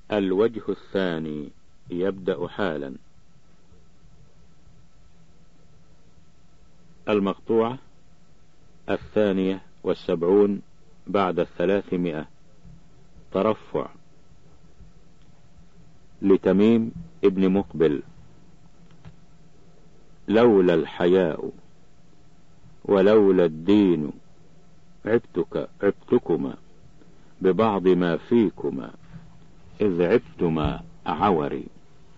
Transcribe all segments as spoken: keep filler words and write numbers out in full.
الوجه الثاني يبدأ حالا. المقطوعة الثانية والسبعون بعد الثلاثمائة. ترفع. لتميم ابن مقبل: لولا الحياء ولولا الدين عبتك عبتكما ببعض ما فيكما إذ عبتما عوري.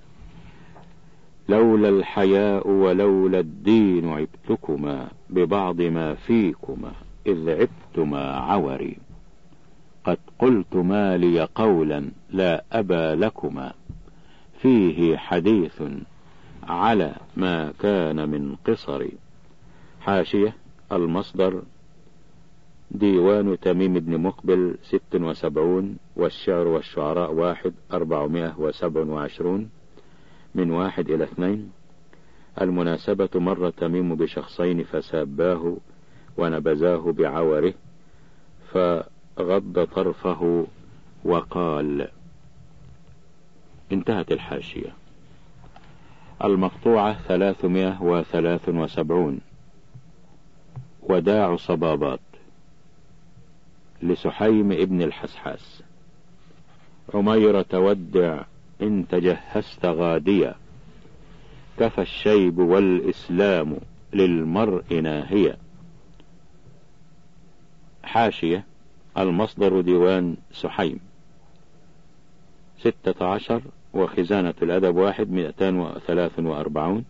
لولا الحياء ولولا الدين عبتكما ببعض ما فيكما إذ عبتما عوري. قد قلت ما لي قولا لا أبا لكما فيه حديث على ما كان من قصر. حاشية: المصدر ديوان تميم بن مقبل ست وسبعون، والشعر والشعراء واحد أربعمائة وسبع وعشرون، من واحد إلى اثنين. المناسبة: مر تميم بشخصين فساباه ونبذاه بعوره فغض طرفه وقال. انتهت الحاشية. المقطوعة ثلاثمائة وثلاث وسبعون. وداع صبابات. لسحيم ابن الحسحاس: عمير تودع إن تجهزت غاديا كفى الشيب والإسلام للمرء ناهيا. حاشية: المصدر ديوان سحيم ستة عشر، وخزانة الأدب واحد مئتان وثلاث وأربعون،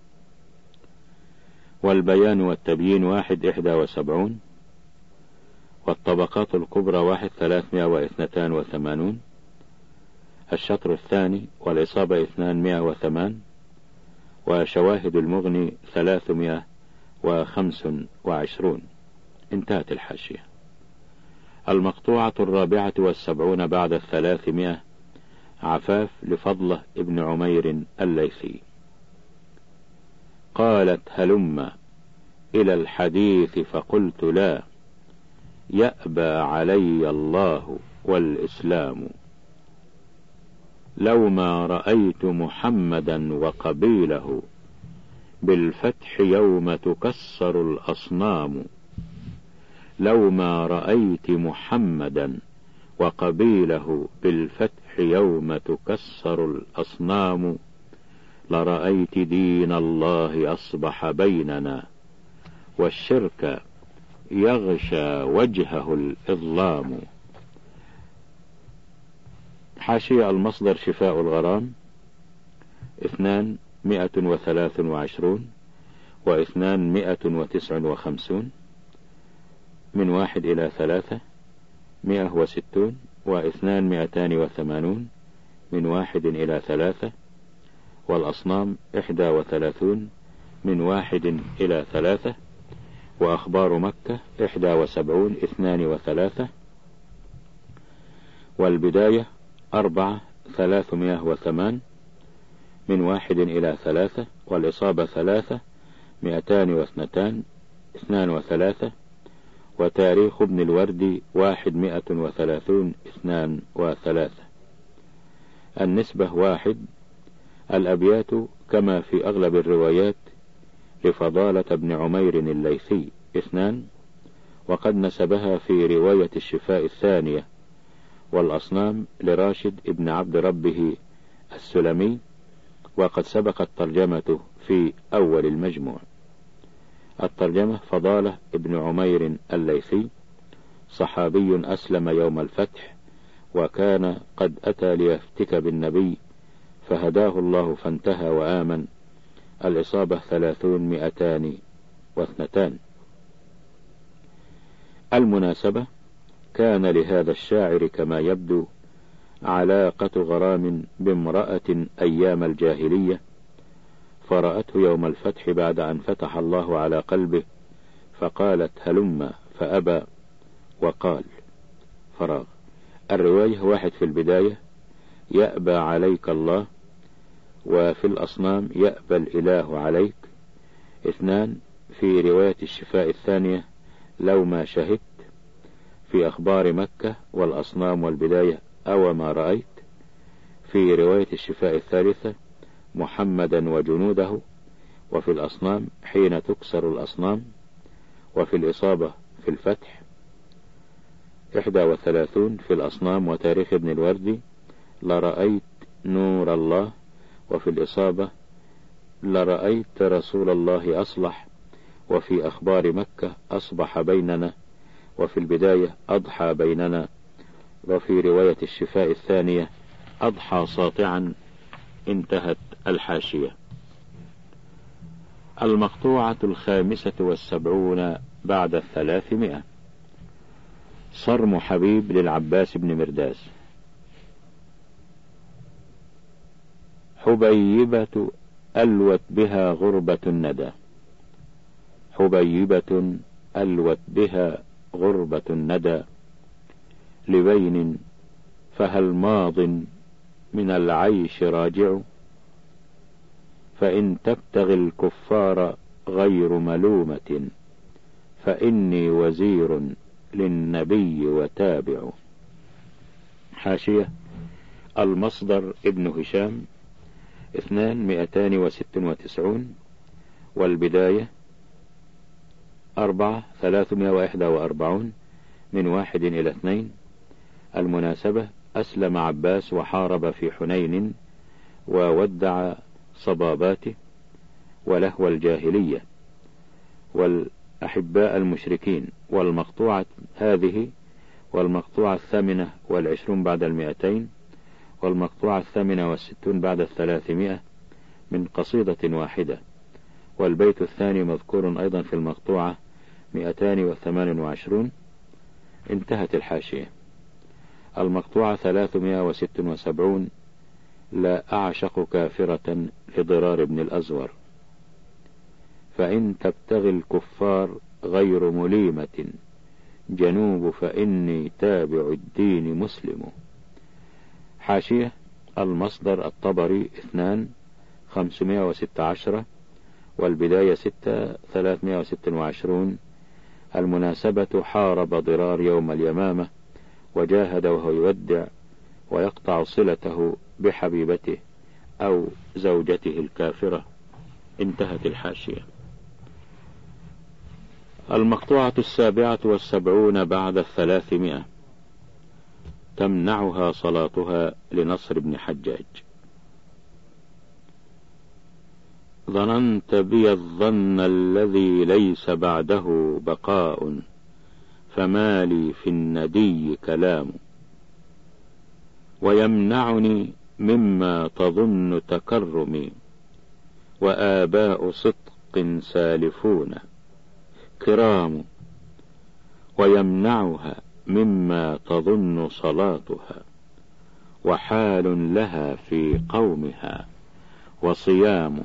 والبيان والتبيين واحد إحدى وسبعون، والطبقات الكبرى واحد ثلاثمائة واثنتان وثمانون، الشطر الثاني والإصابة اثنان وثمان، وشواهد المغني ثلاثمائة وخمس وعشرون. انتهت الحاشية. المقطوعة الرابعة والسبعون بعد الثلاثمائة. عفاف لفضلة ابن عمير الليثي: قالت هلم إلى الحديث فقلت لا يأبى علي الله والإسلام. لو ما رأيت محمدا وقبيله بالفتح يوم تكسر الأصنام. لو ما رأيت محمدا وقبيله بالفتح يوم تكسر الأصنام لرأيت دين الله أصبح بيننا والشرك يغشى وجهه الإظلام. حاشية: المصدر شفاء الغرام اثنان مئة وثلاث وعشرون، واثنان مئة وتسع وخمسون، من واحد إلى ثلاثة مئة وستون، واثنان مئتان وثمانون، من واحد إلى ثلاثة، والأصنام إحدى وثلاثون، من واحد إلى ثلاثة، وأخبار مكة إحدى وسبعون اثنان وثلاثة، والبداية أربعة ثلاثمائة وثمان، من واحد إلى ثلاثة، والإصابة ثلاثة مئتان واثنتان اثنان وثلاثة، وتاريخ ابن الوردي واحد مئة وثلاثون اثنان وثلاثة. النسبة واحد. الأبيات كما في أغلب الروايات لفضالة ابن عمير الليثي اثنان، وقد نسبها في رواية الشفاء الثانية. والأصنام لراشد ابن عبد ربه السلمي، وقد سبقت ترجمته في أول المجموع. الترجمة: فضالة ابن عمير الليثي صحابي أسلم يوم الفتح، وكان قد أتى ليفتك بالنبي فهداه الله فانتهى وآمن. الإصابة ثلاثون مئتان واثنتان. المناسبة: كان لهذا الشاعر كما يبدو علاقة غرام بامرأة أيام الجاهلية، فرأته يوم الفتح بعد أن فتح الله على قلبه فقالت هلم فأبى وقال. فراغ. الرواية: واحد في البداية يأبى عليك الله، وفي الأصنام يأبى الإله عليك. اثنان في رواية الشفاء الثانية لو ما شهدت. في أخبار مكة والأصنام والبداية أو ما رأيت. في رواية الشفاء الثالثة محمدا وجنوده، وفي الأصنام حين تكسر الأصنام، وفي الإصابة في الفتح إحدى وثلاثون في الأصنام وتاريخ ابن الوردي لرأيت نور الله، وفي الإصابة لرأيت رسول الله أصلح، وفي أخبار مكة أصبح بيننا، وفي البداية أضحى بيننا، وفي رواية الشفاء الثانية أضحى ساطعا. انتهت الحاشية. المقطوعة الخامسة والسبعون بعد الثلاثمائة. صرم حبيب للعباس بن مرداس. حبيبة ألوت بها غربة الندى، حبيبة ألوت بها غربة الندى، لبين فهل ماض من العيش راجع، فإن تبتغي الكفار غير ملومة، فإني وزير للنبي وتابع. حاشية. المصدر ابن هشام اثنان مئتان وست وتسعون، والبداية أربعة ثلاثمائة وإحدى وأربعون من واحد إلى اثنين. المناسبة أسلم عباس وحارب في حنين وودع صباباته ولهو الجاهلية والأحباء المشركين. والمقطوعة هذه والمقطوعة الثامنة والعشرون بعد المئتين والمقطوعة الثامنة والستون بعد الثلاثمائة من قصيدة واحدة، والبيت الثاني مذكور أيضا في المقطوعة مئتان وثمان وعشرون. انتهت الحاشية. المقطوعة ثلاثمائة وست وسبعون. لا أعشق كافرة لضرار بن الأزور، فإن تبتغي الكفار غير مليمة، جنوب فإني تابع الدين مسلم. حاشية. المصدر الطبري اثنان خمسمائة وستة عشر، والبداية ستة ثلاثمائة وست وعشرون. المناسبة حارب ضرار يوم اليمامة وجاهد وهو يودع ويقطع صلته بحبيبته أو زوجته الكافرة. انتهت الحاشية. المقطوعة السابعة والسبعون بعد الثلاثمائة. تمنعها صلاتها لنصر بن حجاج. ظننت بي الظن الذي ليس بعده بقاء، فما لي في الندي كلام، ويمنعني مما تظن تكرمي، وآباء صدق سالفون كرام، ويمنعها مما تظن صلاتها، وحال لها في قومها وصيام،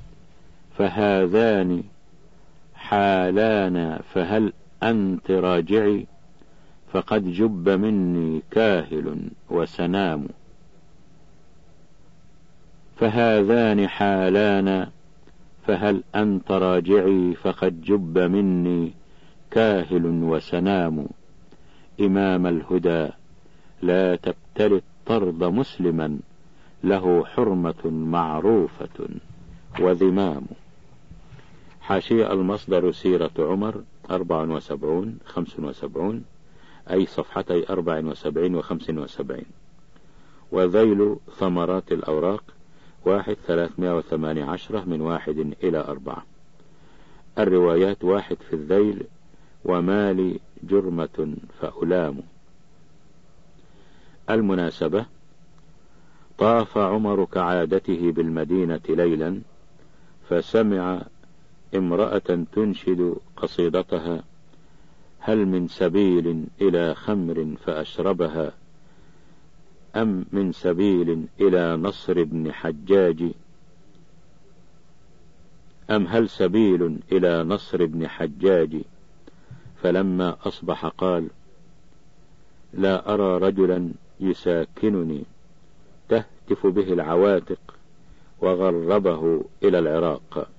فهذان حالان، فهل أنت راجعي، فقد جب مني كاهل وسنام. فهذان حالان، فهل أنت راجعي، فقد جب مني كاهل وسنام. إمام الهدى لا تبتل الطرد مسلما، له حرمة معروفة وذمام. حاشية. المصدر سيرة عمر أربع وسبعون خمس وسبعون، أي صفحتي أربع وسبعين وخمس وسبعين. وذيل ثمرات الأوراق واحد ثلاثمائة وثمان عشرة من واحد إلى أربعة. الروايات واحد في الذيل ومالي جرمة فألام. المناسبة طاف عمر كعادته بالمدينة ليلا، فسمع امرأة تنشد قصيدتها: هل من سبيل إلى خمر فأشربها، أم من سبيل إلى نصر بن حجاج، أم هل سبيل إلى نصر بن حجاج. فلما أصبح قال: لا أرى رجلا يساكنني، تهتف به العواتق، وغربه إلى العراق.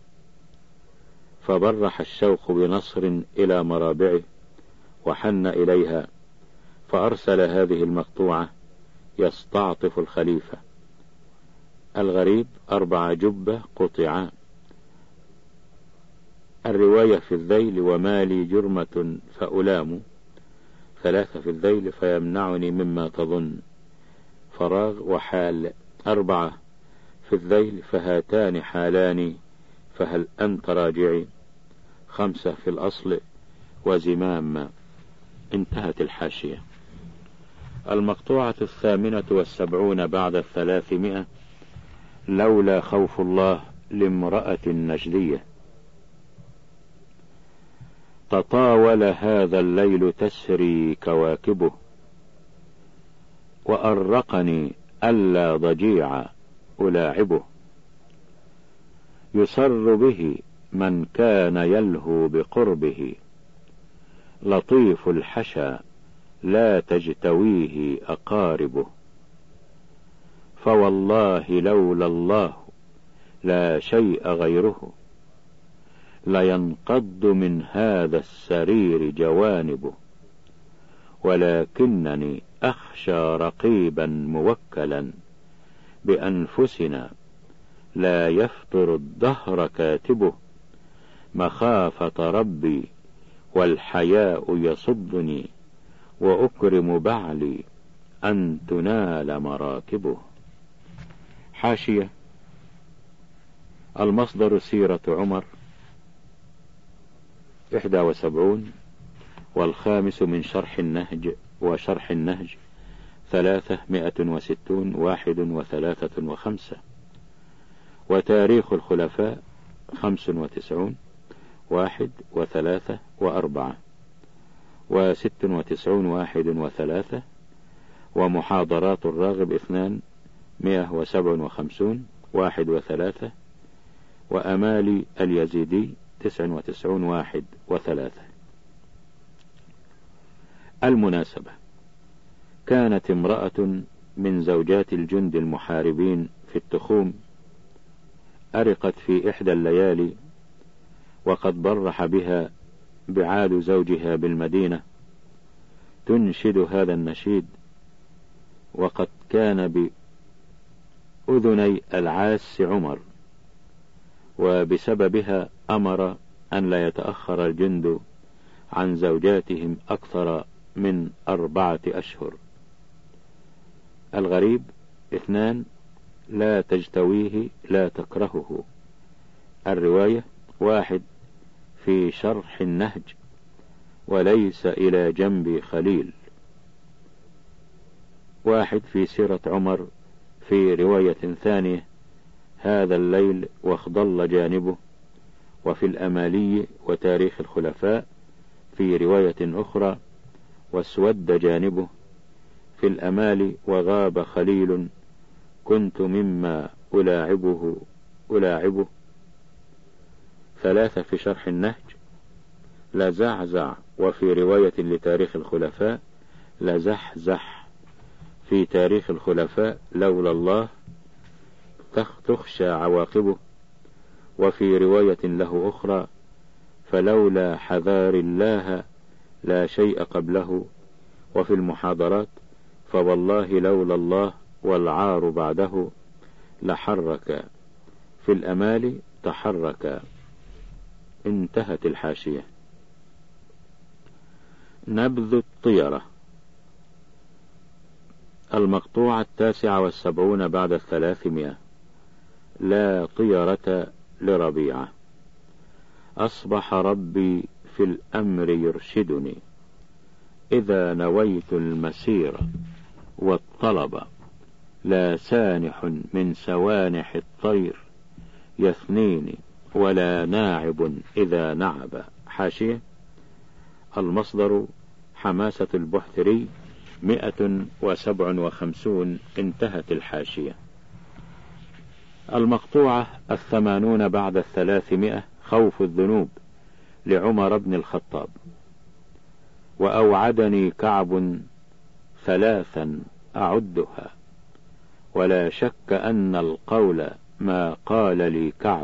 فبرح الشوق بنصر إلى مرابعه وحن إليها، فأرسل هذه المقطوعة يستعطف الخليفة، الغريب أربع جبة قطعا. الرواية في الذيل ومالي جرمة فألام، ثلاثة في الذيل فيمنعني مما تظن، فراغ وحال. أربعة في الذيل فهاتان حالان، فهل أنت راجعي. خمسة في الأصل وزمام. انتهت الحاشية. المقطوعة الثامنة والسبعون بعد الثلاثمائة. لولا خوف الله لامرأة نجدية. تطاول هذا الليل تسري كواكبه، وأرقني ألا ضجيع ألاعبه. يسر به من كان يلهو بقربه، لطيف الحشا لا تجتويه أقاربه. فوالله لولا الله لا شيء غيره، لينقض من هذا السرير جوانبه. ولكنني أخشى رقيبا موكلا بأنفسنا، لا يفطر الدهر كاتبه. مخافة ربي والحياء يصدني، وأكرم بعلي أن تنال مراكبه. حاشية. المصدر سيرة عمر إحدى وسبعون، والخامس من شرح النهج، وشرح النهج ثلاثة مائة وستون واحد وثلاثة وخمسة. وتاريخ الخلفاء خمس وتسعون واحد وثلاثة وأربعة، وست وتسعون واحد وثلاثة. ومحاضرات الراغب اثنان مائة وسبع وخمسون واحد وثلاثة. وأمالي اليزيدي تسع وتسعون واحد وثلاثة. المناسبة: كانت امرأة من زوجات الجند المحاربين في التخوم أرقت في إحدى الليالي، وقد برح بها بعاد زوجها بالمدينة، تنشد هذا النشيد، وقد كان بأذني العاس عمر، وبسببها أمر أن لا يتأخر الجند عن زوجاتهم أكثر من أربعة أشهر. الغريب اثنان لا تجتويه لا تكرهه. الرواية واحد في شرح النهج وليس إلى جنب خليل. واحد في سيرة عمر في رواية ثانية هذا الليل واخضل جانبه. وفي الأمالي وتاريخ الخلفاء في رواية أخرى واسود جانبه. في الأمالي وغاب خليل كنت مما ألاعبه ألاعبه. ثلاثة في شرح النهج لزعزع. وفي رواية لتاريخ الخلفاء لزحزح. في تاريخ الخلفاء لولا الله تخشى عواقبه. وفي رواية له أخرى فلولا حذار الله لا شيء قبله. وفي المحاضرات فوالله لولا الله والعار بعده لحرك. في الأمال تحرك. انتهت الحاشية. نبذ الطيرة. المقطوعة التاسعة والسبعون بعد الثلاثمائة. لا طيرة لربيعة. أصبح ربي في الأمر يرشدني، إذا نويت المسير والطلب، لا سانح من سوانح الطير يثنيني، ولا ناعب إذا نعب. حاشية. المصدر حماسة البحثري مئة وسبع وخمسون. انتهت الحاشية. المقطوعة الثمانون بعد الثلاثمائة. خوف الذنوب لعمر بن الخطاب. وأوعدني كعب ثلاثا أعدها، ولا شك أن القول ما قال لي كعب.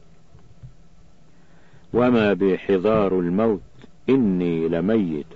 وما بي حذار الموت إني لميت،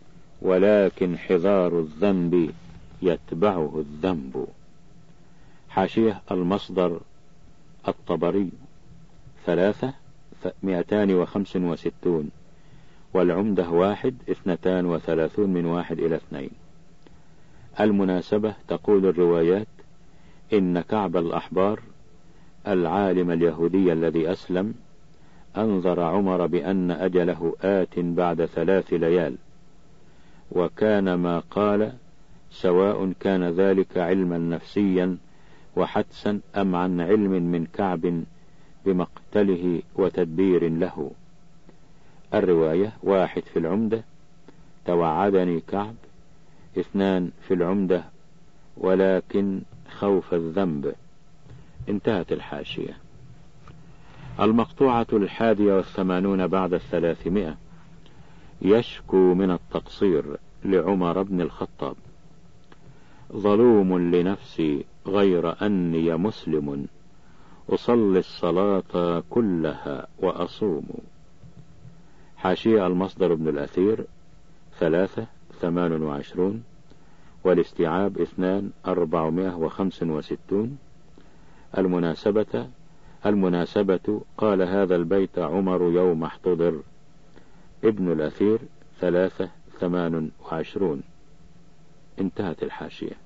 ولكن حذار الذنب يتبعه الذنب. حاشية المصدر الطبري ثلاثة مئتان وخمس وستون، والعمدة واحد اثنتان وثلاثون من واحد إلى اثنين. المناسبة تقول الروايات إن كعب الأحبار العالم اليهودي الذي أسلم أنذر عمر بأن أجله آت بعد ثلاث ليال، وكان ما قال سواء كان ذلك علما نفسيا وحدسا أم عن علم من كعب بمقتله وتدبير له. الرواية واحد في العمدة توعدني كعب، اثنان في العمدة ولكن خوف الذنب. انتهت الحاشية. المقطوعة الحادية والثمانون بعد الثلاثمائة. يشكو من التقصير لعمر بن الخطاب: ظلوم لنفسي غير أني مسلم، أصلي الصلاة كلها وأصوم. حاشية المصدر ابن الأثير ثلاثة ثمان وعشرون، والاستيعاب اثنان أربعمائة وخمس وستون. المناسبة المناسبة قال هذا البيت عمر يوم احتضر. ابن الأثير ثلاثة ثمان وعشرون. انتهت الحاشية.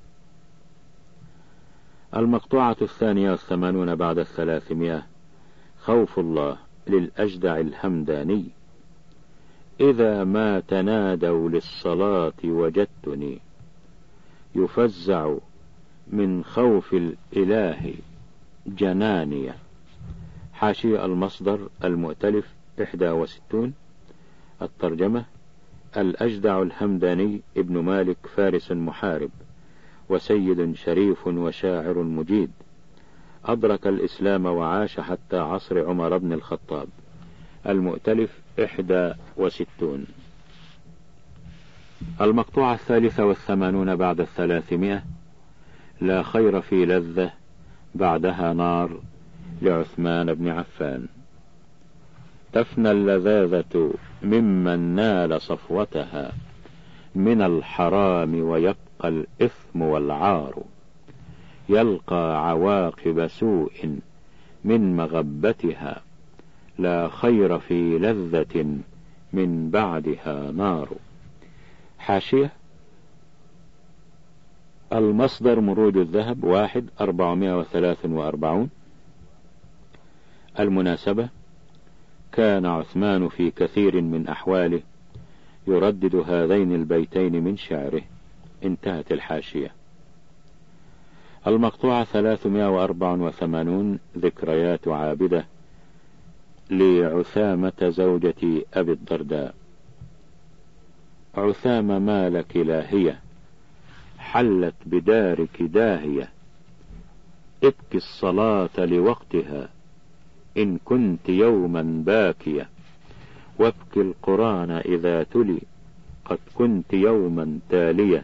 المقطوعة الثانية والثمانون بعد الثلاثمائة. خوف الله للأجدع الهمداني: إذا ما تنادوا للصلاة وجدتني يفزع من خوف الإله جنانية. حاشية المصدر المؤتلف إحدى وستون. الترجمة: الأجدع الهمداني ابن مالك فارس محارب وسيد شريف وشاعر مجيد، أدرك الإسلام وعاش حتى عصر عمر بن الخطاب. المؤتلف إحدى وستون. المقطوعة الثالثة والثمانون بعد الثلاثمائة. لا خير في لذة بعدها نار لعثمان بن عفان: تفنى اللذاذة ممن نال صفوتها من الحرام ويبقى الإثم والعار، يلقى عواقب سوء من مغبتها، لا خير في لذة من بعدها نار. حاشية المصدر مروج الذهب واحد أربعمائة وثلاث وأربعون. المناسبة: كان عثمان في كثير من أحواله يردد هذين البيتين من شعره. انتهت الحاشية. المقطوعة ثلاثمائة وأربعة وثمانون. ذكريات عابدة لعثامة زوجة أبي الدرداء: عثامة ما لك لاهية، حلت بدارك داهية، ابكي الصلاة لوقتها إن كنت يوما باكية، وابكي القرآن إذا تلي قد كنت يوما تالية،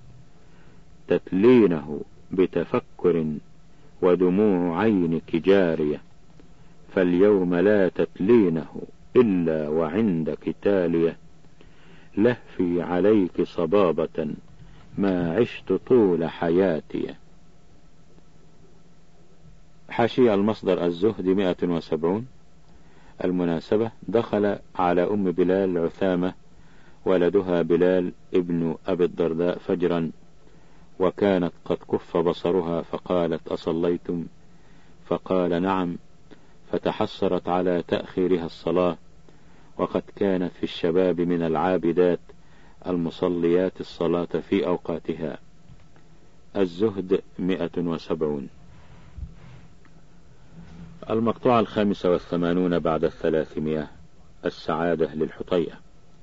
تتلينه بتفكر ودموع عينك جارية، فاليوم لا تتلينه إلا وعندك تالية، لهفي عليك صبابة ما عشت طول حياتي. حاشية المصدر الزهد مئة وسبعون. المناسبة: دخل على أم بلال عثامة ولدها بلال ابن أبي الدرداء فجرا، وكانت قد كف بصرها، فقالت: أصليتم؟ فقال: نعم. فتحسرت على تأخيرها الصلاة، وقد كانت في الشباب من العابدات المصليات الصلاة في أوقاتها. الزهد مئة وسبعون. المقطوعة الخامسة والثمانون بعد الثلاثمائة. السعادة للحطيئة: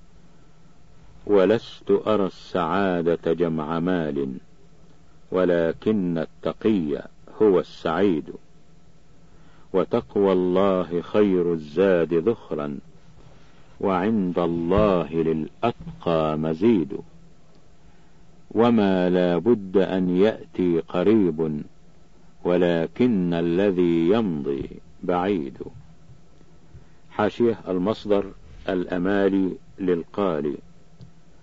ولست أرى السعادة جمع مال، ولكن التقي هو السعيد، وتقوى الله خير الزاد ذخرا، وعند الله للأتقى مزيد، وما لا بد أن يأتي قريب، ولكن الذي يمضي بعيد. حاشية المصدر الأمالي للقالي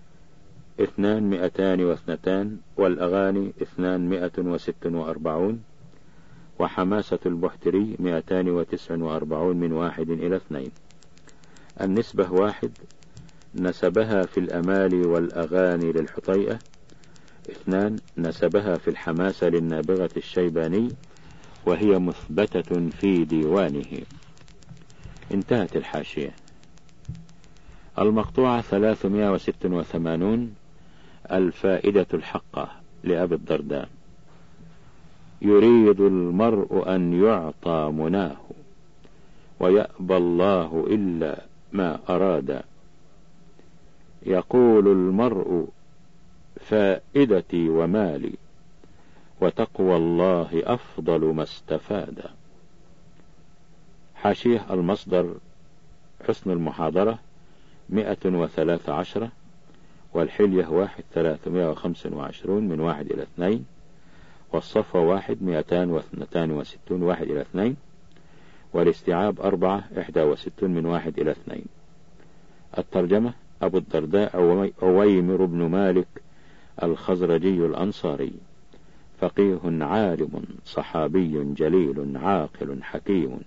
اثنان مئتان واثنتان، والأغاني اثنان مئة وست وأربعون. وحماسة البحتري مئتان وتسع وأربعون من واحد إلى اثنين. النسبة واحد، نسبها في الأمال والأغاني للحطيئة. اثنان، نسبها في الحماسة للنابغة الشيباني، وهي مثبتة في ديوانه. انتهت الحاشية. المقطوعة ثلاثمائة وستة وثمانون، الفائدة الحقة لأبي الدرداء. يريد المرء أن يعطى مناه، ويأبى الله إلا ما أراد. يقول المرء فائدتي ومالي، وتقوى الله أفضل ما استفاد. حاشية المصدر حسن المحاضرة مئة وثلاث عشرة، والحلية واحد ثلاثمائة وخمسة وعشرون من واحد إلى اثنين، والصفة واحد مئتان واثنتان وستون واحد إلى اثنين، والاستيعاب أربعة إحدى وستون من واحد إلى اثنين. الترجمة أبو الدرداء عويمر بن مالك الخزرجي الأنصاري، فقيه عالم صحابي جليل عاقل حكيم،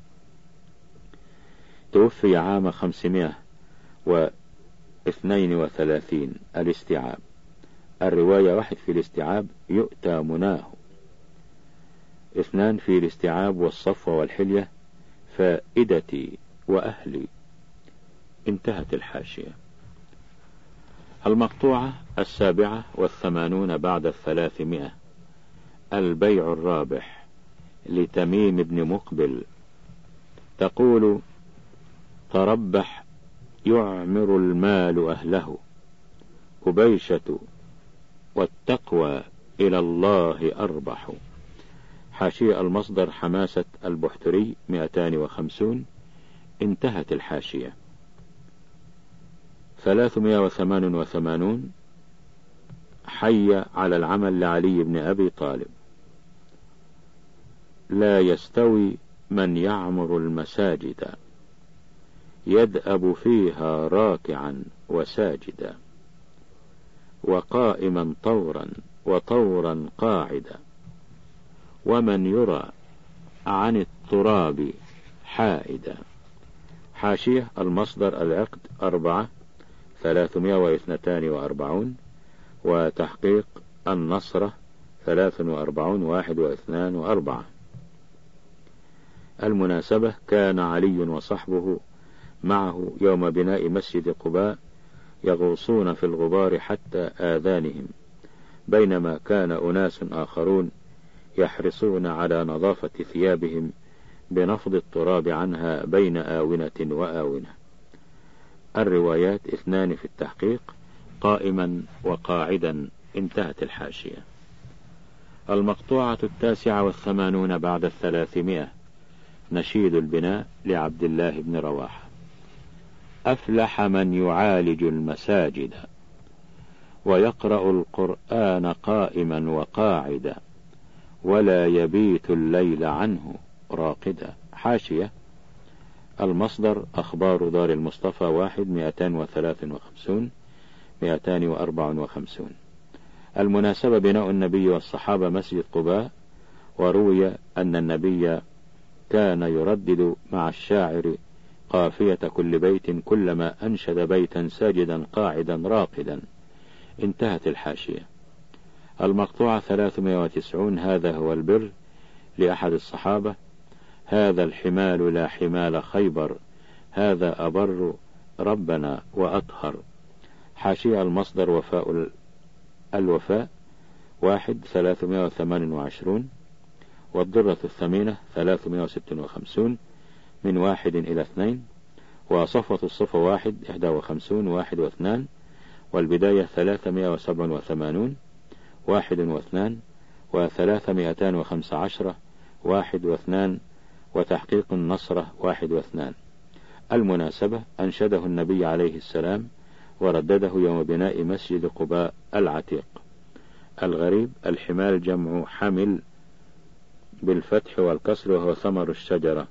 توفي عام خمسمائة واثنين وثلاثين. الاستيعاب، الرواية واحد في الاستيعاب يؤتى مناه، اثنان في الاستيعاب والصفوة والحلية فائدتي وأهلي. انتهت الحاشية. المقطوعة السابعة والثمانون بعد الثلاثمائة، البيع الرابح لتميم بن مقبل. تقول: تربح يعمر المال أهله، أبيشة والتقوى إلى الله أربح. حاشية المصدر حماسة البحتري مئتان وخمسون. انتهت الحاشية. ثلاثمائة وثمان وثمانون، حي على العمل لعلي بن أبي طالب. لا يستوي من يعمر المساجد، يدأب فيها راكعا وساجدا، وقائما طورا وطورا قاعدا، ومن يرى عن التراب حائدا. حاشية المصدر العقد أربعة ثلاثمائة واثنتان وأربعون، وتحقيق النصرة ثلاث وأربعون واحد واثنان وأربعة. المناسبة: كان علي وصحبه معه يوم بناء مسجد قباء يغوصون في الغبار حتى آذانهم، بينما كان أناس آخرون يحرصون على نظافة ثيابهم بنفض التراب عنها بين آونة وآونة. الروايات اثنان في التحقيق، قائما وقاعدا. انتهت الحاشية. المقطوعة التاسعة والثمانون بعد الثلاثمائة، نشيد البناء لعبد الله بن رواحة. أفلح من يعالج المساجد، ويقرأ القرآن قائما وقاعدا، ولا يبيت الليل عنه راقدا. حاشية المصدر أخبار دار المصطفى واحد مئتان وثلاث وخمسون مئتان وأربع وخمسون. المناسبة: بناء النبي والصحابة مسجد قباء، وروي أن النبي كان يردد مع الشاعر قافية كل بيت كلما أنشد بيتا ساجدا قاعدا راقدا. انتهت الحاشية. المقطوعة ثلاثمائة وتسعون، هذا هو البر لأحد الصحابة. هذا الحمال لا حمال خيبر، هذا أبر ربنا وأطهر. حاشية المصدر وفاء الوفاء واحد ثلاثمائة وثمان وعشرون، والضرة الثمينة ثلاثمائة وست وخمسون من واحد إلى اثنين، وصفوة الصفة واحد إحدى وخمسون واحد واثنان، والبداية ثلاثمائة وسبع وثمانون واحد واثنان، وثلاثمائتان وخمس عشرة واحد واثنان، وتحقيق النصرة واحد واثنان. المناسبة: أنشده النبي عليه السلام وردده يوم بناء مسجد قباء العتيق. الغريب: الحمال جمع حمل بالفتح والكسر، وهو ثمر الشجرة،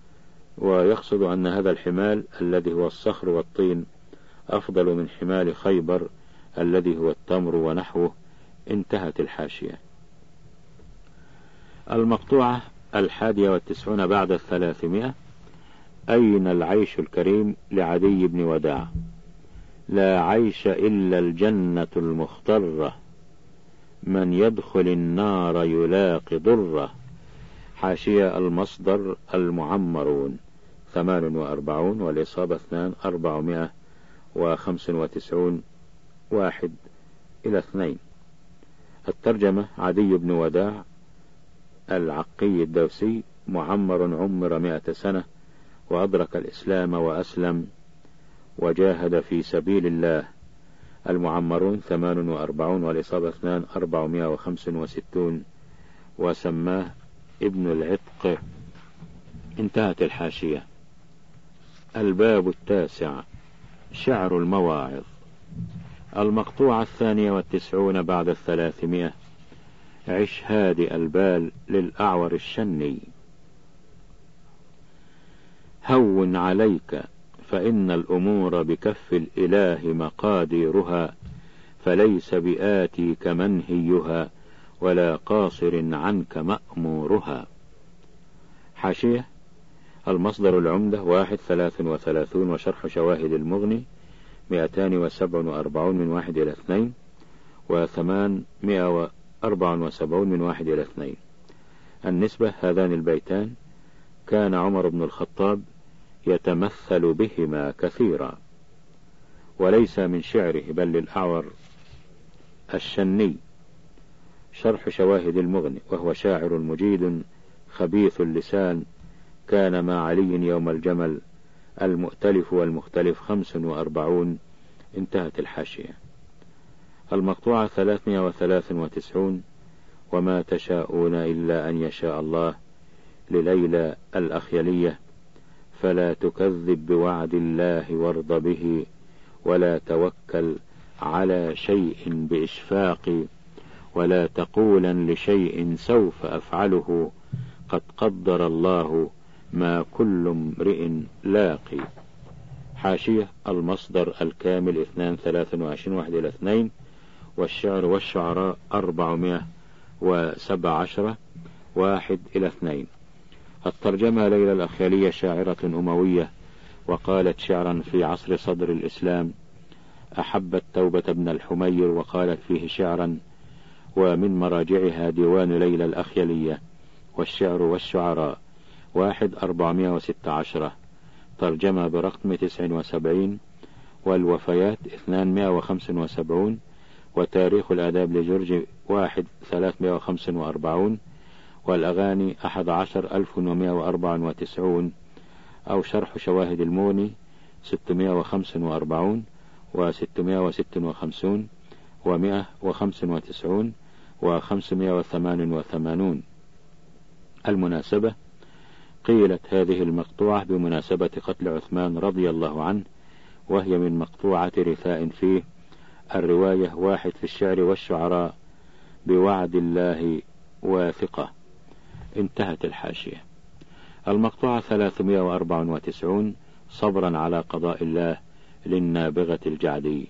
ويقصد أن هذا الحمال الذي هو الصخر والطين أفضل من حمال خيبر الذي هو التمر ونحوه. انتهت الحاشية. المقطوعة الحادية والتسعون بعد الثلاثمائة. أين العيش الكريم لعدي بن وداع؟ لا عيش إلا الجنة المخضرة، من يدخل النار يلاقي ضره. حاشية المصدر المعمرون ثمان وأربعون والإصابة اثنان أربعمائة وخمس وتسعون واحد إلى اثنين. الترجمة: عدي بن وداع العقي الدوسي، معمر عمر مائة سنة، وأدرك الإسلام وأسلم وجاهد في سبيل الله. المعمرون ثمان وأربعون والإصابة اثنان أربعمائة وخمس وستون، وسماه ابن العتق. انتهت الحاشية. الباب التاسع: شعر المواعظ. المقطوعة الثانية والتسعون بعد الثلاثمائة. عش هادئ البال للأعور الشني. هون عليك فإن الأمور بكف الإله مقاديرها، فليس بآتي كمنهيها ولا قاصر عنك مأمورها. حاشية المصدر العمدة واحد ثلاث وثلاثون وشرح شواهد المغني مئتان وسبع وأربعون من واحد إلى اثنين وثمانمائة وأربع وسبعون من واحد إلى اثنين. النسبة: هذان البيتان كان عمر بن الخطاب يتمثل بهما كثيرا، وليس من شعره بل للأعور الشني. شرح شواهد المغني: وهو شاعر مجيد خبيث اللسان، كان مع علي يوم الجمل. المؤتلف والمختلف خمس وأربعون. انتهت الحاشية. المقطوعة ثلاثمائة وثلاث وتسعون وما تشاءون إلا أن يشاء الله لليلى الأخيلية. فلا تكذب بوعد الله وارض به، ولا توكل على شيء بإشفاق، ولا تقولا لشيء سوف أفعله، قد قدر الله ما كل امرئ لاقي. حاشية المصدر الكامل اثنان ثلاث وعشرين واحد إلى اثنين. والشعر والشعراء أربعمائة وسبع عشرة واحد إلى اثنين. الترجمة: ليلى الأخيلية شاعرة أموية، وقالت شعرا في عصر صدر الإسلام. أحبت توبة بن الحمير وقالت فيه شعرا، ومن مراجعها ديوان ليلى الأخيلية. والشعر والشعراء واحد أربعمائة وستة عشر، ترجمة برقم تسع وسبعين. والوفيات اثنمائة وخمسة وسبعون. وتاريخ الآداب لجورج واحد ثلاثمائة وخمسة وأربعون. والأغاني أحد عشر ألف ومائة وأربعة وتسعون. أو شرح شواهد المغني ستمائة وخمسة وأربعون وستمائة وستة وخمسون ومائة وخمسة وتسعون وخمسمائة وثمان وثمانون. المناسبة: قيلت هذه المقطوعة بمناسبة قتل عثمان رضي الله عنه، وهي من مقطوعة رثاء فيه. الرواية: واحد في الشعر والشعراء بوعد الله واثقة. انتهت الحاشية. المقطوعة ثلاثمائة وأربعة وتسعون صبرا على قضاء الله للنابغة الجعدي.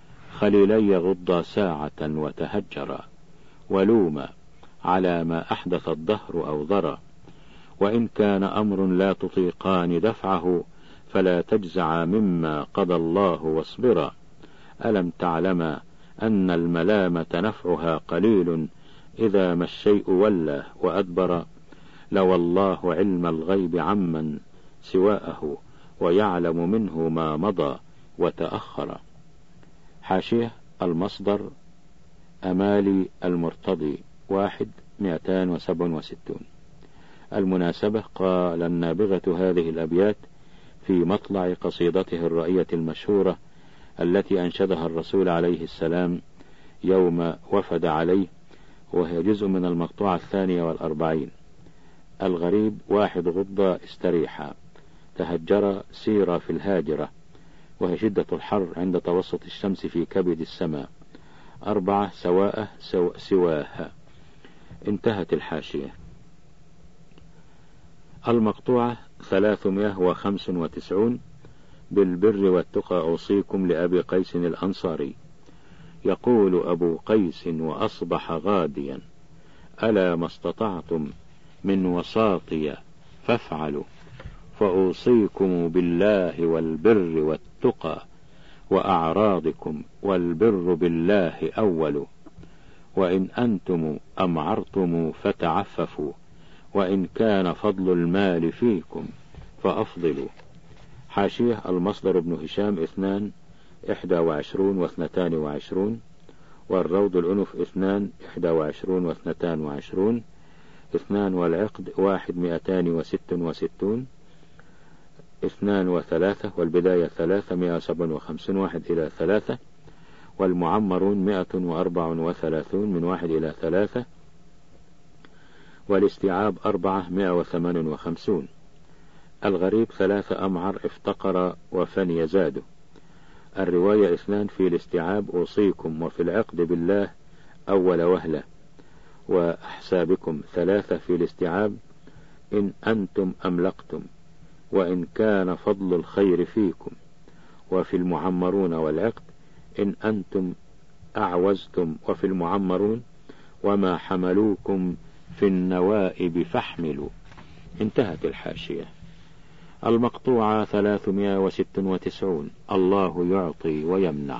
خليلي غض ساعة وتهجرا، ولوما على ما أحدث الدهر أو ضرا، وإن كان أمر لا تطيقان دفعه، فلا تجزع مما قضى الله واصبرا. ألم تعلم أن الملامة نفعها قليل، إذا ما الشيء ولى وأدبر، لو الله علم الغيب عمن سواءه، ويعلم منه ما مضى وتأخر. حاشية المصدر أمالي المرتضي واحد مئتان وسبع وستون. المناسبة: قال النابغة هذه الأبيات في مطلع قصيدته الرائية المشهورة التي أنشدها الرسول عليه السلام يوم وفد عليه، وهي جزء من المقطوعة الثانية والأربعين. الغريب: واحد غضة استريحا، تهجر سيرا في الهاجرة، وهي شدة الحر عند توسط الشمس في كبد السماء. أربعة سواء سو سواها. انتهت الحاشية. المقطوعة ثلاثمائة وخمس وتسعون بالبر والتقى أوصيكم لأبي قيس الأنصاري. يقول أبو قيس وأصبح غاديا: ألا ما استطعتم من وساطي فافعلوا، فأوصيكم بالله والبر والتقى وأعراضكم، والبر بالله أول، وإن أنتم أمعرتم فتعففوا، وإن كان فضل المال فيكم فأفضلوا. حاشية المصدر ابن هشام اثنان إحدى وعشرون واثنتان وعشرون، والروض الأنف اثنان إحدى وعشرون واثنتان وعشرون، اثنان والعقد واحد مئتان وست وستون، اثنان وثلاثة، والبداية ثلاثة مئة سبع وخمسين واحد إلى ثلاثة، والمعمرون مئة وأربع وثلاثون من واحد إلى ثلاثة، والاستيعاب أربعة مئة وثمان وخمسون. الغريب ثلاثة أمعر افتقر وفني زاده. الرواية اثنان في الاستيعاب أوصيكم، وفي العقد بالله أول وهلة وأحسابكم. ثلاثة في الاستيعاب إن أنتم أملقتم، وإن كان فضل الخير فيكم. وفي المعمرون والعقد إن أنتم أعوزتم، وفي المعمرون وما حملوكم في النوائب فاحملوا. انتهت الحاشية. المقطوعة ثلاثمائة وستة وتسعون. الله يعطي ويمنع.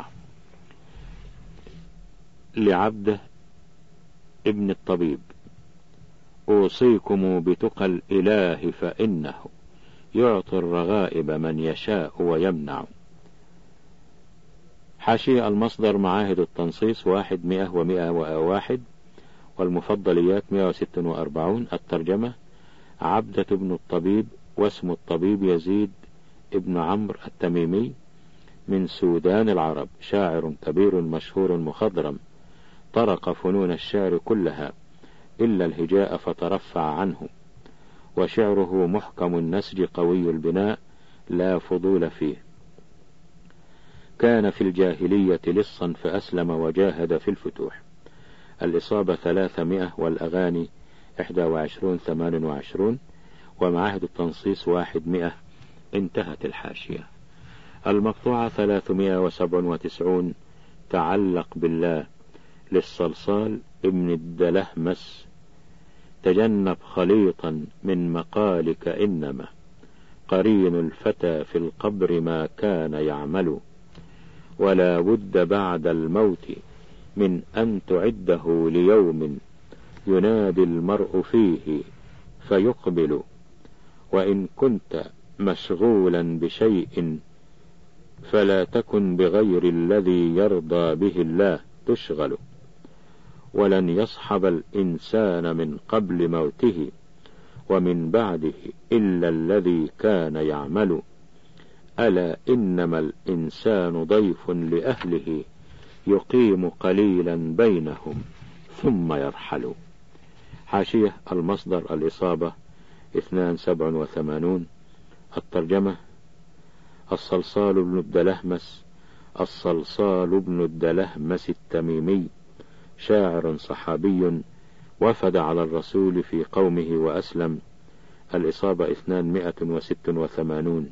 لعبده ابن الطبيب: أوصيكم بتقى الإله فإنه يعطي الرغائب من يشاء ويمنع. حاشية المصدر معاهد التنصيص واحد مئة ومئة وواحد، والمفضليات مئة وستة وأربعون. الترجمة: عبدة ابن الطبيب، واسم الطبيب يزيد ابن عمرو التميمي من سودان العرب، شاعر كبير مشهور مخضرم، طرق فنون الشعر كلها إلا الهجاء فترفع عنه، وشعره محكم النسج قوي البناء لا فضول فيه. كان في الجاهلية لصا فأسلم وجاهد في الفتوح. الإصابة ثلاثمائة، والأغاني إحدى وعشرون ثمان وعشرون، ومعاهد التنصيص واحد مئة. انتهت الحاشية. المقطوعة ثلاثمائة وسبع وتسعون. تعلق بالله. للصلصال ابن الدلهمس: تجنب خليطا من مقالك، إنما قرين الفتى في القبر ما كان يعمل، ولا بد بعد الموت من أن تعده ليوم ينادي المرء فيه فيقبل، وإن كنت مشغولا بشيء فلا تكن بغير الذي يرضى به الله تشغل، ولن يصحب الإنسان من قبل موته ومن بعده إلا الذي كان يعمل، ألا إنما الإنسان ضيف لأهله يقيم قليلا بينهم ثم يرحل. حاشية المصدر الإصابة اثنان سبع وثمانون. الترجمة: الصلصال ابن الدلهمس، الصلصال ابن الدلهمس التميمي، شاعر صحابي وفد على الرسول في قومه وأسلم. الإصابة اثنان وست وثمانون.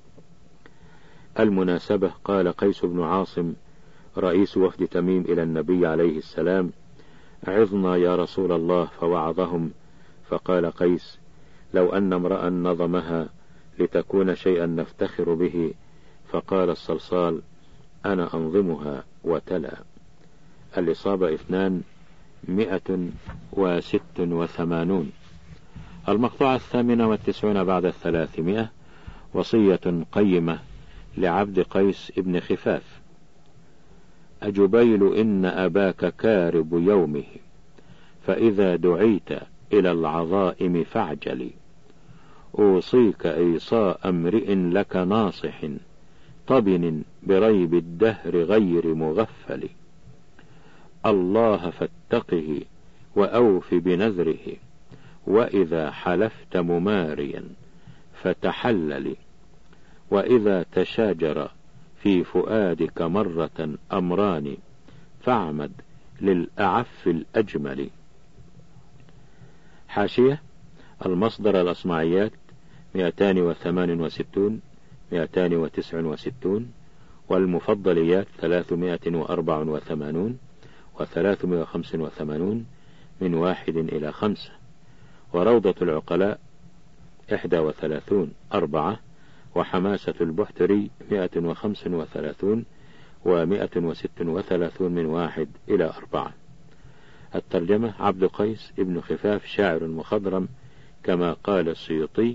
المناسبة: قال قيس بن عاصم رئيس وفد تميم إلى النبي عليه السلام: عظنا يا رسول الله، فوعظهم، فقال قيس: لو أن امرأ نظمها لتكون شيئا نفتخر به. فقال الصلصال: أنا أنظمها، وتلا. الإصابة اثنان مئة وست وثمانون. المقطوعة الثامنة والتسعون بعد الثلاثمائة. وصية قيمة لعبد قيس ابن خفاف: أجبيل إن أباك كارب يومه، فإذا دعيت إلى العظائم فاعجلي، أوصيك إيصاء امرئ لك ناصح، طبن بريب الدهر غير مغفل، الله فاتقه وأوف بنذره، وإذا حلفت مماريا فتحلل، وإذا تشاجر في فؤادك مرة أمران فاعمد للأعف الأجمل. حاشية المصدر الأصمعيات مئتان وثمان وستون مئتان وتسع وستون، والمفضليات ثلاثمائة وأربع وثمانون وثلاثمائة وخمس وثمانون من واحد إلى خمسة، وروضة العقلاء إحدى وثلاثون أربعة، وحماسة البحتري مئة وخمس وثلاثون ومئة وست وثلاثون من واحد إلى أربعة. الترجمة: عبد قيس ابن خفاف شاعر مخضرم كما قال السيوطي.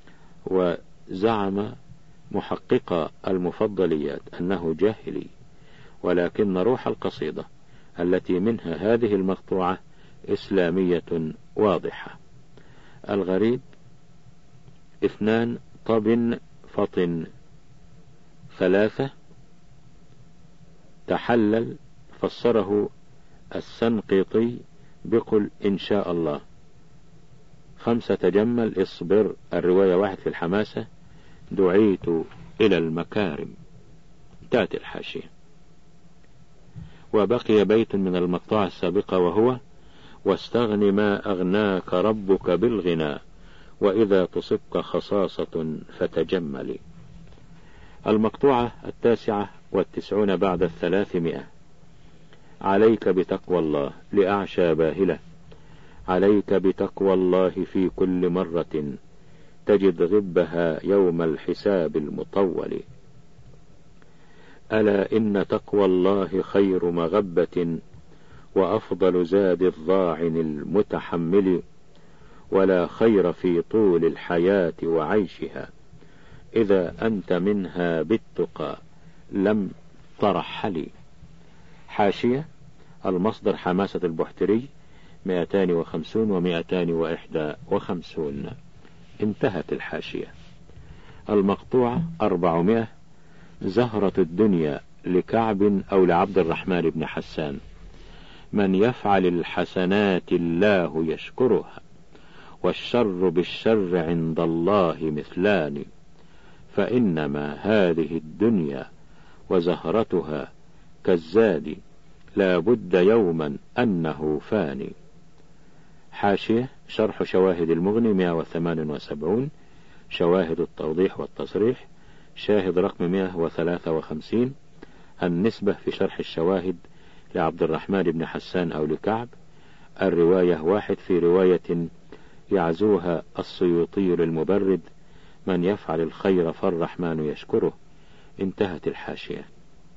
وزعم محقق المفضليات أنه جاهلي، ولكن روح القصيدة التي منها هذه المقطوعة إسلامية واضحة. الغريب: اثنان طب فطن ثلاثة تحلل، فسره السنقيطي بقل إن شاء الله. خمسة تجمل اصبر، الرواية واحد في الحماسة دعيت إلى المكارم. تأتي الحاشية: وبقي بيت من المقطوعة السابقة وهو: واستغن ما أغناك ربك بالغنى، وإذا تصبك خصاصة فتجملي. المقطوعة التاسعة والتسعون بعد الثلاثمائة: عليك بتقوى الله لأعشى باهلة، عليك بتقوى الله في كل مرة، تجد غبها يوم الحساب المطول. ألا إن تقوى الله خير مغبة، وأفضل زاد الضاعن المتحمل، ولا خير في طول الحياة وعيشها، إذا أنت منها بالتقى لم ترحلي. حاشية: المصدر حماسة البحتري مئتان وخمسون ومئتان وإحدى وخمسون. انتهت الحاشية. المقطوعة أربعمائة: زهرة الدنيا لكعب أو لعبد الرحمن بن حسان، من يفعل الحسنات الله يشكرها، والشر بالشر عند الله مثلان، فإنما هذه الدنيا وزهرتها كالزاد، لا بد يوما أنه فاني. حاشية: شرح شواهد المغني مئة وثمانية وسبعين، شواهد التوضيح والتصريح، شاهد رقم مئة وثلاثة وخمسين. النسبة في شرح الشواهد لعبد الرحمن بن حسان أو لكعب، الرواية واحد في رواية يعزوها السيوطي للمبرد: من يفعل الخير فالرحمن يشكره. انتهت الحاشية.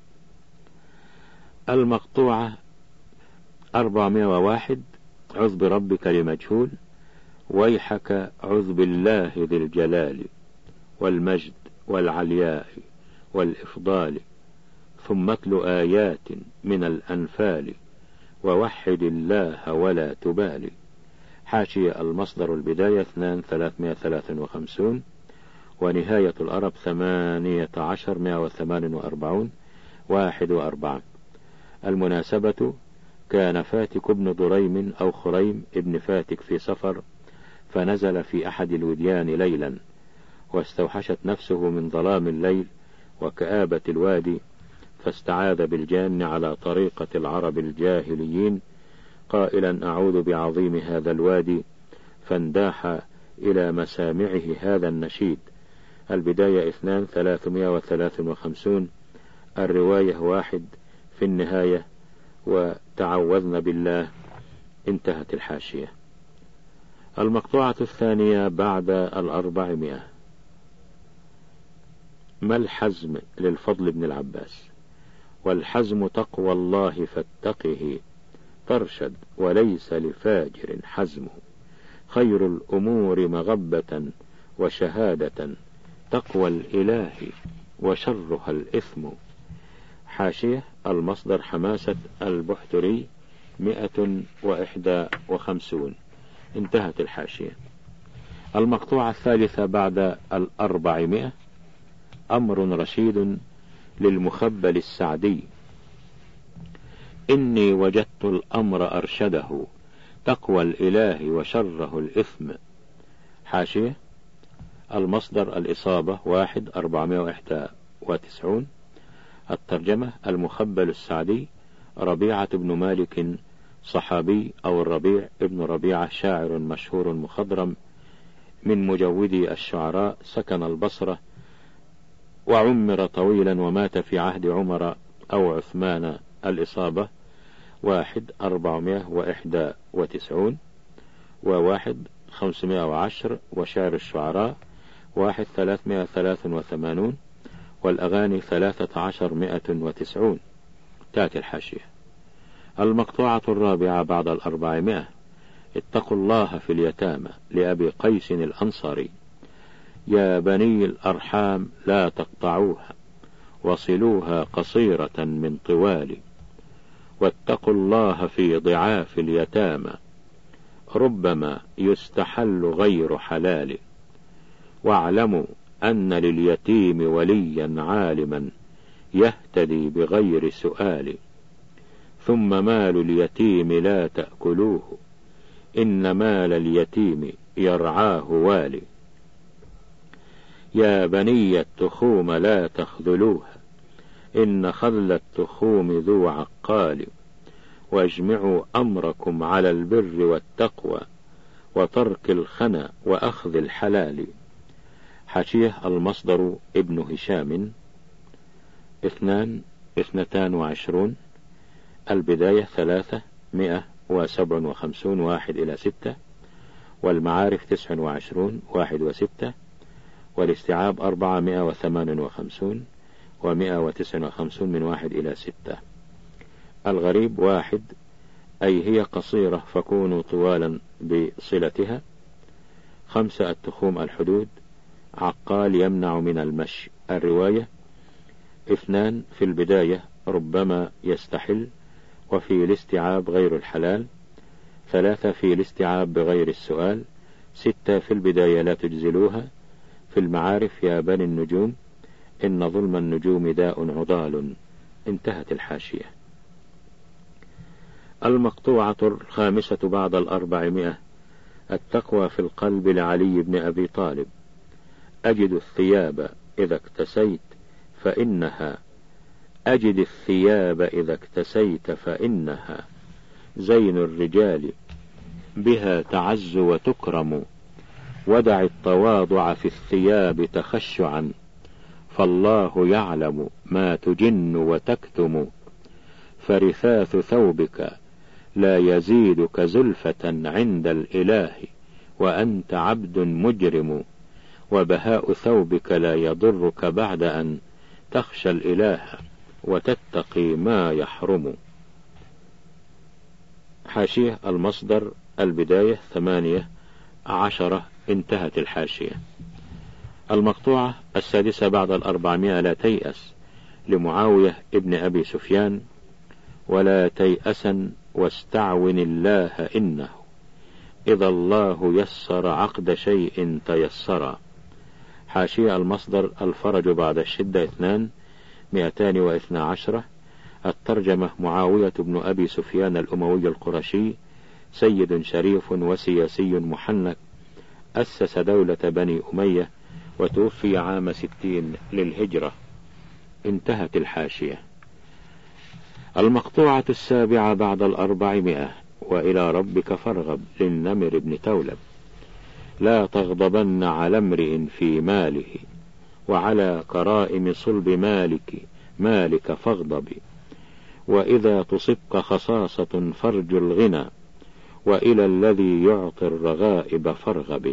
المقطوعة أربعمائة وواحد: عذ بربك لمجهول، ويحك عذ بالله ذي الجلال والمجد والعلياء والإفضال، ثم اتل آيات من الأنفال، ووحد الله ولا تبالي. حاشية: المصدر البداية اثنان ثلاثمائة وثلاثة وخمسون، ونهاية الأرب ثمانية عشر مئة وثمان وأربعون واحد وأربعة. المناسبة: كان فاتك بن ضريم أو خريم ابن فاتك في سفر، فنزل في أحد الوديان ليلا، واستوحشت نفسه من ظلام الليل وكآبة الوادي، فاستعاذ بالجان على طريقة العرب الجاهليين، قائلا: أعوذ بعظيم هذا الوادي، فانداح إلى مسامعه هذا النشيد. البداية اثنان ثلاثمائة وثلاثة وخمسون، الرواية واحد في النهاية، وتعوذن بالله. انتهت الحاشية. المقطوعة الثانية بعد الأربعمائة: ما الحزم للفضل بن العباس، والحزم تقوى الله فاتقه، ترشد وليس لفاجر حزمه، خير الأمور مغبة وشهادة، تقوى الإله وشرها الإثم. حاشية: المصدر حماسة البحتري مئة وإحدى وخمسون. انتهت الحاشية. المقطوعة الثالثة بعد الأربعمائة: أمر رشيد للمخبل السعدي، إني وجدت الأمر أرشده، تقوى الإله وشره الإثم. حاشية: المصدر الإصابة واحد أربعمائة وإحدى وتسعون. الترجمة: المخبل السعدي ربيعة بن مالك صحابي، أو الربيع ابن ربيعة شاعر مشهور مخضرم من مجودي الشعراء، سكن البصرة وعمر طويلا، ومات في عهد عمر أو عثمان. الإصابة واحد أربعمائة وإحدى وتسعون وواحد خمسمائة وعشر، وشعر الشعراء واحد ثلاثمائة وثلاثة وثمانون، والأغاني ثلاثة عشر مائة وتسعون. تأتي الحاشية. المقطوعة الرابعة بعد الأربعمائة: اتقوا الله في اليتامى لأبي قيس الأنصاري. يا بني الأرحام لا تقطعوها وصلوها قصيرة من طوال، واتقوا الله في ضعاف اليتامى ربما يستحل غير حلال، واعلموا أن لليتيم وليا عالما يهتدي بغير سؤال، ثم مال اليتيم لا تأكلوه إن مال اليتيم يرعاه والي. يا بني التخوم لا تخذلوها إن خذل التخوم ذو عقال، واجمعوا أمركم على البر والتقوى وترك الخنا وأخذ الحلال. حاشية. المصدر ابن هشام اثنان اثنتان وعشرون، البداية ثلاثة مئة وسبع وخمسون واحد إلى ستة، والمعارف تسع وعشرون واحد وستة، والاستيعاب أربعمائة وثمان وخمسون ومائة وتسع وخمسون من واحد إلى ستة. الغريب واحد، أي هي قصيرة فكونوا طوالا بصلتها. خمسة التخوم الحدود، عقال يمنع من المشي. الرواية اثنان في البداية ربما يستحل، وفي الاستيعاب غير الحلال. ثلاثة في الاستيعاب بغير السؤال. ستة في البداية لا تجزلوها. في المعارف يا بني النجوم إن ظلم النجوم داء عضال. انتهت الحاشية. المقطوعة الخامسة بعد الأربعمائة: التقوى في القلب لعلي بن أبي طالب. أجد الثياب إذا اكتسيت فإنها أجد الثياب إذا اكتسيت فإنها زين الرجال بها تعز وتكرم، ودع التواضع في الثياب تخشعا فالله يعلم ما تجن وتكتم، فرثاث ثوبك لا يزيدك زلفة عند الإله وأنت عبد مجرم، وبهاء ثوبك لا يضرك بعد أن تخشى الإله وتتقي ما يحرم. حاشية. المصدر البداية ثمانية عشرة. انتهت الحاشية. المقطوعة السادسة بعد الأربعمائة: لا تيأس لمعاوية ابن أبي سفيان، ولا تيأسا واستعون الله إنه إذا الله يسر عقد شيء تيسرا. حاشية. المصدر الفرج بعد الشدة اثنان مئتان واثنى عشرة. الترجمة معاوية بن أبي سفيان الأموي القرشي سيد شريف وسياسي محنك، أسس دولة بني أمية، وتوفي عام ستين للهجرة. انتهت الحاشية. المقطوعة السابعة بعد الأربعمائة: وإلى ربك فارغب للنمر بن تولب. لا تغضبن على امرئ في ماله، وعلى كرائم صلب مالك مالك فاغضب، وإذا تصبك خصاصة فرج الغنى، وإلى الذي يعطي الرغائب فارغب.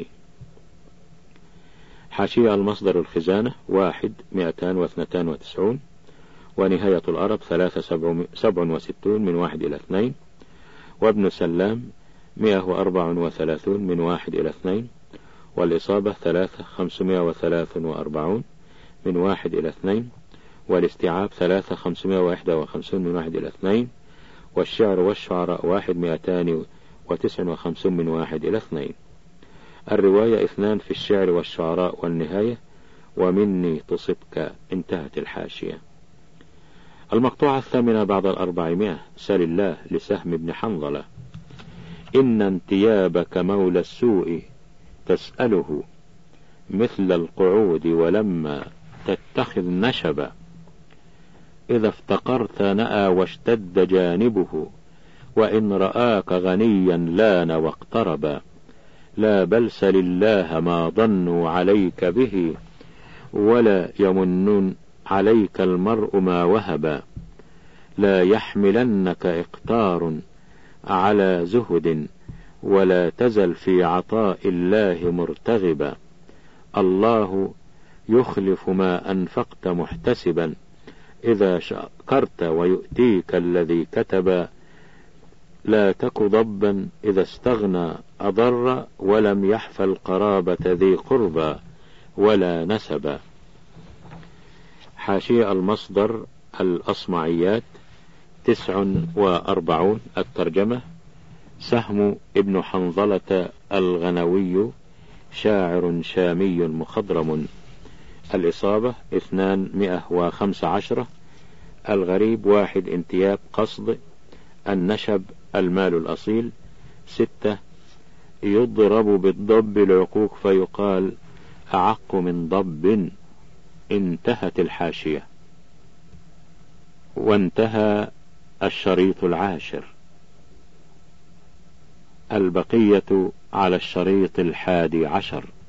حاشية. المصدر الخزانة واحد مئتان واثنتان وتسعون، ونهاية الأرب ثلاثة سبع وستون من واحد إلى اثنين، وابن سلام مئة وأربع وثلاثون من واحد إلى اثنين، والإصابة ثلاثة خمسمائة وثلاث وأربعون من واحد إلى اثنين، والاستيعاب ثلاثة خمسمائة وواحد وخمسون من واحد إلى اثنين، والشعر والشعراء واحد مئتان وتسع وخمسون من واحد إلى اثنين. الرواية اثنان في الشعر والشعراء والنهاية، ومني تصبك. انتهت الحاشية. المقطوعة الثامنة بعد الأربعمائة: سل الله لسهم بن حنظلة. إن انتيابك مولى السوء تسأله مثل القعود ولما تتخذ نشبا، إذا افتقرت نأى واشتد جانبه، وإن رآك غنيا لان واقتربا، لا بل سل الله ما ظنوا عليك به، ولا يمنون عليك المرء ما وهبا، لا يحملنك إقتار على زهد، ولا تزل في عطاء الله مرتغبا، الله يخلف ما أنفقت محتسبا، إذا شكرت ويؤتيك الذي كتب، لا تك ضبا إذا استغنى أضر، ولم يحفل قرابة ذي قربى ولا نسبا. حاشية المصدر الأصمعيات تسع وأربعون. الترجمة: سهم ابن حنظلة الغنوي شاعر شامي مخضرم. الإصابة اثنان وخمس عشرة. الغريب واحد انتياب قصد. النشب المال الأصيل. ستة يضرب بالضب العقوق فيقال أعق من ضب. انتهت الحاشية. وانتهى الشريط العاشر. البقية على الشريط الحادي عشر.